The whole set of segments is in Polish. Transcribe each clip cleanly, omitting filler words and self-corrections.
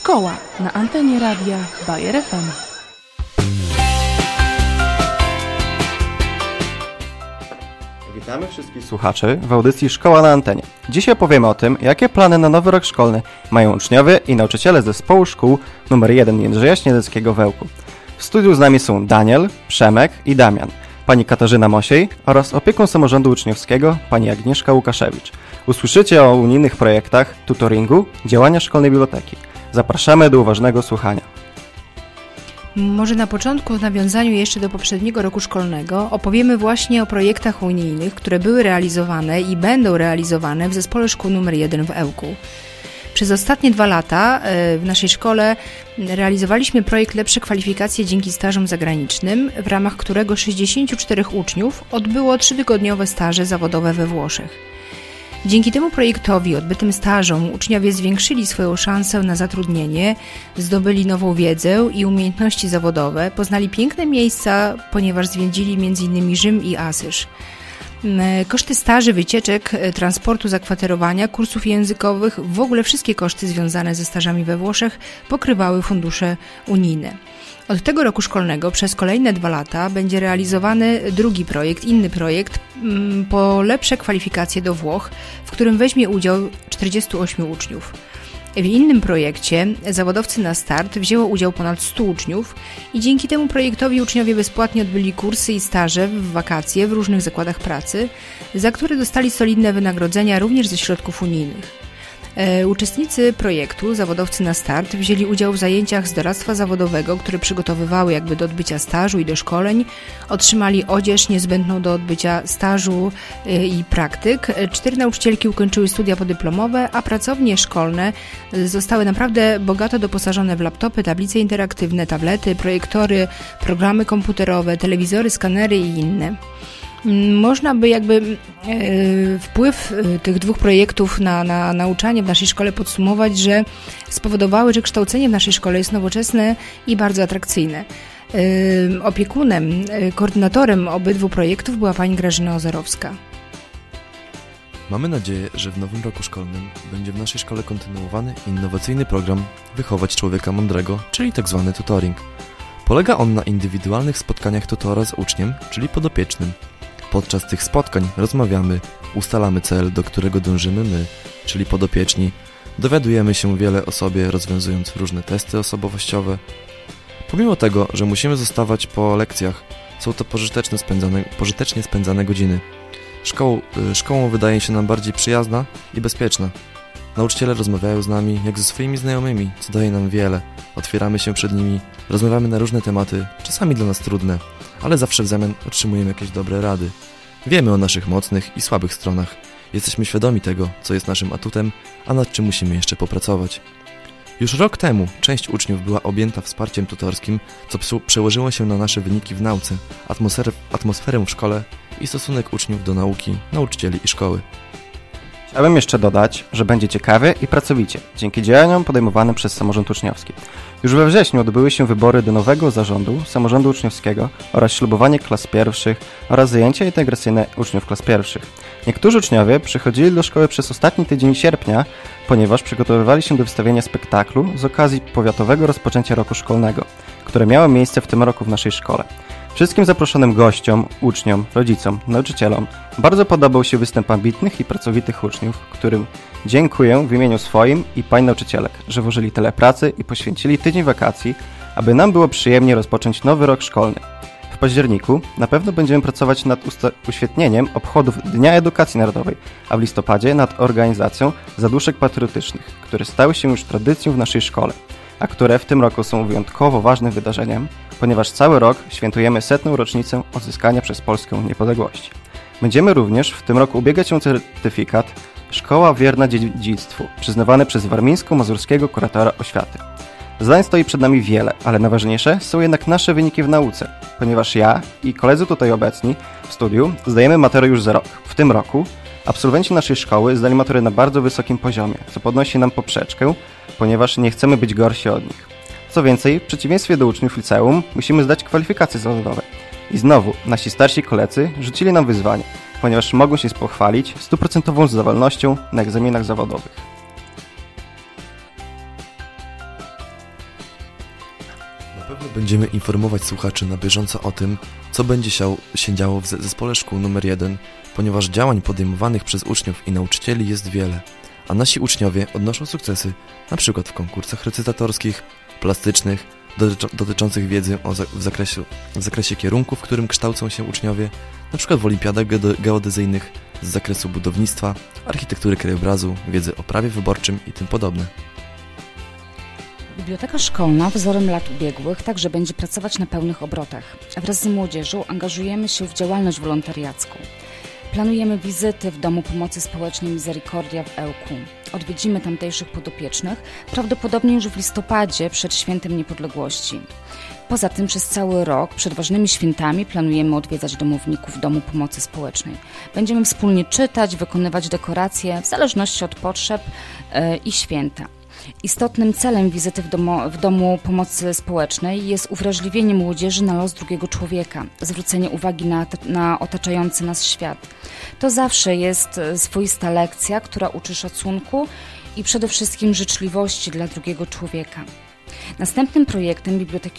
Szkoła na antenie radia Bayer FM. Witamy wszystkich słuchaczy w audycji Szkoła na antenie. Dzisiaj opowiemy o tym, jakie plany na nowy rok szkolny mają uczniowie i nauczyciele z zespołu szkół nr 1 Jędrzeja Śniadeckiego w Ełku. W studiu z nami są Daniel, Przemek i Damian, pani Katarzyna Mosiej oraz opiekun samorządu uczniowskiego pani Agnieszka Łukaszewicz. Usłyszycie o unijnych projektach, tutoringu, działania szkolnej biblioteki. Zapraszamy do uważnego słuchania. Może na początku, w nawiązaniu jeszcze do poprzedniego roku szkolnego, opowiemy właśnie o projektach unijnych, które były realizowane i będą realizowane w Zespole Szkół nr 1 w Ełku. Przez ostatnie 2 lata w naszej szkole realizowaliśmy projekt Lepsze kwalifikacje dzięki stażom zagranicznym, w ramach którego 64 uczniów odbyło 3-tygodniowe staże zawodowe we Włoszech. Dzięki temu projektowi, odbytym stażom, uczniowie zwiększyli swoją szansę na zatrudnienie, zdobyli nową wiedzę i umiejętności zawodowe, poznali piękne miejsca, ponieważ zwiedzili m.in. Rzym i Asyż. Koszty staży, wycieczek, transportu, zakwaterowania, kursów językowych, w ogóle wszystkie koszty związane ze stażami we Włoszech pokrywały fundusze unijne. Od tego roku szkolnego przez kolejne 2 lata będzie realizowany drugi projekt, inny projekt po lepsze kwalifikacje do Włoch, w którym weźmie udział 48 uczniów. W innym projekcie Zawodowcy na start wzięło udział ponad 100 uczniów i dzięki temu projektowi uczniowie bezpłatnie odbyli kursy i staże w wakacje w różnych zakładach pracy, za które dostali solidne wynagrodzenia również ze środków unijnych. Uczestnicy projektu Zawodowcy na start wzięli udział w zajęciach z doradztwa zawodowego, które przygotowywały do odbycia stażu i do szkoleń, otrzymali odzież niezbędną do odbycia stażu i praktyk. 4 nauczycielki ukończyły studia podyplomowe, a pracownie szkolne zostały naprawdę bogato doposażone w laptopy, tablice interaktywne, tablety, projektory, programy komputerowe, telewizory, skanery i inne. Można by wpływ tych 2 projektów na nauczanie w naszej szkole podsumować, że spowodowały, że kształcenie w naszej szkole jest nowoczesne i bardzo atrakcyjne. Opiekunem, koordynatorem obydwu projektów była pani Grażyna Ozorowska. Mamy nadzieję, że w nowym roku szkolnym będzie w naszej szkole kontynuowany innowacyjny program Wychować człowieka mądrego, czyli tzw. tutoring. Polega on na indywidualnych spotkaniach tutora z uczniem, czyli podopiecznym. Podczas tych spotkań rozmawiamy, ustalamy cel, do którego dążymy my, czyli podopieczni, dowiadujemy się wiele o sobie, rozwiązując różne testy osobowościowe. Pomimo tego, że musimy zostawać po lekcjach, są to pożytecznie spędzane godziny. Szkołą wydaje się nam bardziej przyjazna i bezpieczna. Nauczyciele rozmawiają z nami jak ze swoimi znajomymi, co daje nam wiele. Otwieramy się przed nimi, rozmawiamy na różne tematy, czasami dla nas trudne, ale zawsze w zamian otrzymujemy jakieś dobre rady. Wiemy o naszych mocnych i słabych stronach. Jesteśmy świadomi tego, co jest naszym atutem, a nad czym musimy jeszcze popracować. Już rok temu część uczniów była objęta wsparciem tutorskim, co przełożyło się na nasze wyniki w nauce, atmosferę w szkole i stosunek uczniów do nauki, nauczycieli i szkoły. Chciałbym jeszcze dodać, że będzie ciekawie i pracowicie, dzięki działaniom podejmowanym przez samorząd uczniowski. Już we wrześniu odbyły się wybory do nowego zarządu samorządu uczniowskiego oraz ślubowanie klas pierwszych oraz zajęcia integracyjne uczniów klas pierwszych. Niektórzy uczniowie przychodzili do szkoły przez ostatni tydzień sierpnia, ponieważ przygotowywali się do wystawienia spektaklu z okazji powiatowego rozpoczęcia roku szkolnego, które miało miejsce w tym roku w naszej szkole. Wszystkim zaproszonym gościom, uczniom, rodzicom, nauczycielom bardzo podobał się występ ambitnych i pracowitych uczniów, którym dziękuję w imieniu swoim i pań nauczycielek, że włożyli tyle pracy i poświęcili tydzień wakacji, aby nam było przyjemnie rozpocząć nowy rok szkolny. W październiku na pewno będziemy pracować nad uświetnieniem obchodów Dnia Edukacji Narodowej, a w listopadzie nad organizacją zaduszek patriotycznych, które stały się już tradycją w naszej szkole, a które w tym roku są wyjątkowo ważnym wydarzeniem, ponieważ cały rok świętujemy 100. rocznicę odzyskania przez Polskę niepodległości. Będziemy również w tym roku ubiegać się o certyfikat Szkoła Wierna Dziedzictwu, przyznawany przez warmińsko-mazurskiego kuratora oświaty. Zadań stoi przed nami wiele, ale najważniejsze są jednak nasze wyniki w nauce, ponieważ ja i koledzy tutaj obecni w studiu zdajemy maturę już za rok. W tym roku absolwenci naszej szkoły zdali maturę na bardzo wysokim poziomie, co podnosi nam poprzeczkę, ponieważ nie chcemy być gorsi od nich. Co więcej, w przeciwieństwie do uczniów liceum musimy zdać kwalifikacje zawodowe. I znowu nasi starsi koledzy rzucili nam wyzwanie, ponieważ mogą się pochwalić 100% zdawalnością na egzaminach zawodowych. Na pewno będziemy informować słuchaczy na bieżąco o tym, co będzie się działo w zespole szkół nr 1, ponieważ działań podejmowanych przez uczniów i nauczycieli jest wiele, a nasi uczniowie odnoszą sukcesy np. w konkursach recytatorskich, plastycznych, dotyczących wiedzy w zakresie kierunków, w którym kształcą się uczniowie, np. w olimpiadach geodezyjnych z zakresu budownictwa, architektury krajobrazu, wiedzy o prawie wyborczym i tym podobne. Biblioteka szkolna wzorem lat ubiegłych także będzie pracować na pełnych obrotach. Wraz z młodzieżą angażujemy się w działalność wolontariacką. Planujemy wizyty w Domu Pomocy Społecznej Misericordia w Ełku. Odwiedzimy tamtejszych podopiecznych, prawdopodobnie już w listopadzie przed Świętem Niepodległości. Poza tym przez cały rok, przed ważnymi świętami, planujemy odwiedzać domowników Domu Pomocy Społecznej. Będziemy wspólnie czytać, wykonywać dekoracje w zależności od potrzeb i święta. Istotnym celem wizyty w Domu Pomocy Społecznej jest uwrażliwienie młodzieży na los drugiego człowieka, zwrócenie uwagi na otaczający nas świat. To zawsze jest swoista lekcja, która uczy szacunku i przede wszystkim życzliwości dla drugiego człowieka. Następnym projektem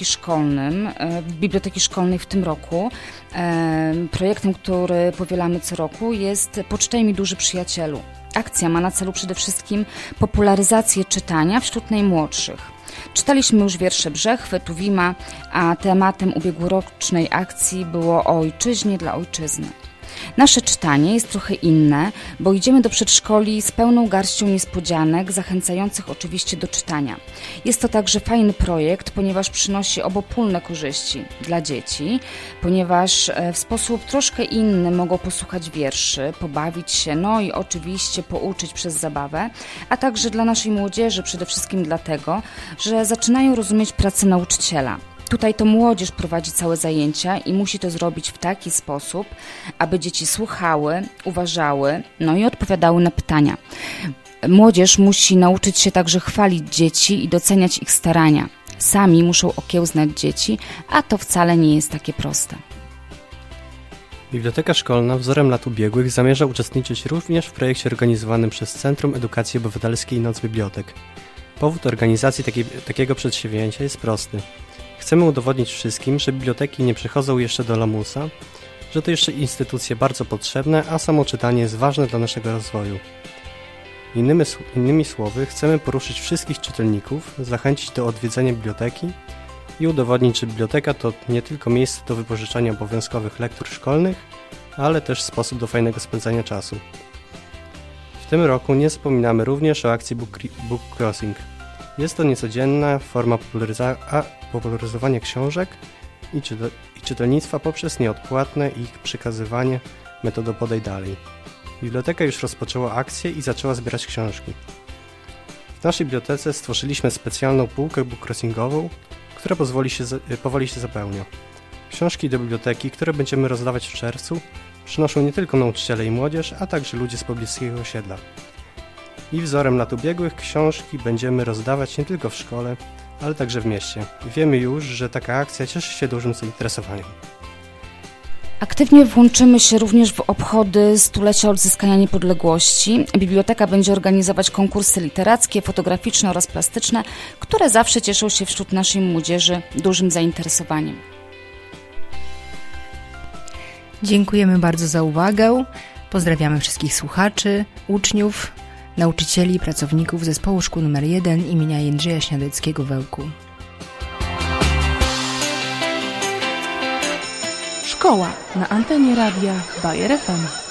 Biblioteki Szkolnej w tym roku, projektem, który powielamy co roku, jest Poczytaj mi, duży przyjacielu. Akcja ma na celu przede wszystkim popularyzację czytania wśród najmłodszych. Czytaliśmy już wiersze Brzechwy, Tuwima, a tematem ubiegłorocznej akcji było o ojczyźnie dla ojczyzny. Nasze czytanie jest trochę inne, bo idziemy do przedszkoli z pełną garścią niespodzianek, zachęcających oczywiście do czytania. Jest to także fajny projekt, ponieważ przynosi obopólne korzyści dla dzieci, ponieważ w sposób troszkę inny mogą posłuchać wierszy, pobawić się, no i oczywiście pouczyć przez zabawę, a także dla naszej młodzieży przede wszystkim dlatego, że zaczynają rozumieć pracę nauczyciela. Tutaj to młodzież prowadzi całe zajęcia i musi to zrobić w taki sposób, aby dzieci słuchały, uważały, no i odpowiadały na pytania. Młodzież musi nauczyć się także chwalić dzieci i doceniać ich starania. Sami muszą okiełznać dzieci, a to wcale nie jest takie proste. Biblioteka Szkolna wzorem lat ubiegłych zamierza uczestniczyć również w projekcie organizowanym przez Centrum Edukacji Obywatelskiej Noc Bibliotek. Powód organizacji takiego przedsięwzięcia jest prosty. Chcemy udowodnić wszystkim, że biblioteki nie przechodzą jeszcze do lamusa, że to jeszcze instytucje bardzo potrzebne, a samo czytanie jest ważne dla naszego rozwoju. Innymi słowy, chcemy poruszyć wszystkich czytelników, zachęcić do odwiedzenia biblioteki i udowodnić, że biblioteka to nie tylko miejsce do wypożyczania obowiązkowych lektur szkolnych, ale też sposób do fajnego spędzania czasu. W tym roku nie zapominamy również o akcji Book Crossing. Jest to niecodzienna forma popularyzowania książek i czytelnictwa poprzez nieodpłatne ich przekazywanie metodą podaj dalej. Biblioteka już rozpoczęła akcję i zaczęła zbierać książki. W naszej bibliotece stworzyliśmy specjalną półkę bookcrossingową, która powoli się zapełnia. Książki do biblioteki, które będziemy rozdawać w czerwcu, przynoszą nie tylko nauczyciele i młodzież, a także ludzie z pobliskiego osiedla. I wzorem lat ubiegłych książki będziemy rozdawać nie tylko w szkole, ale także w mieście. Wiemy już, że taka akcja cieszy się dużym zainteresowaniem. Aktywnie włączymy się również w obchody stulecia odzyskania niepodległości. Biblioteka będzie organizować konkursy literackie, fotograficzne oraz plastyczne, które zawsze cieszą się wśród naszej młodzieży dużym zainteresowaniem. Dziękujemy bardzo za uwagę. Pozdrawiamy wszystkich słuchaczy, uczniów, nauczycieli i pracowników Zespołu Szkół nr 1 imienia Jędrzeja Śniadeckiego w Ełku. Szkoła na antenie radia Bayer FM.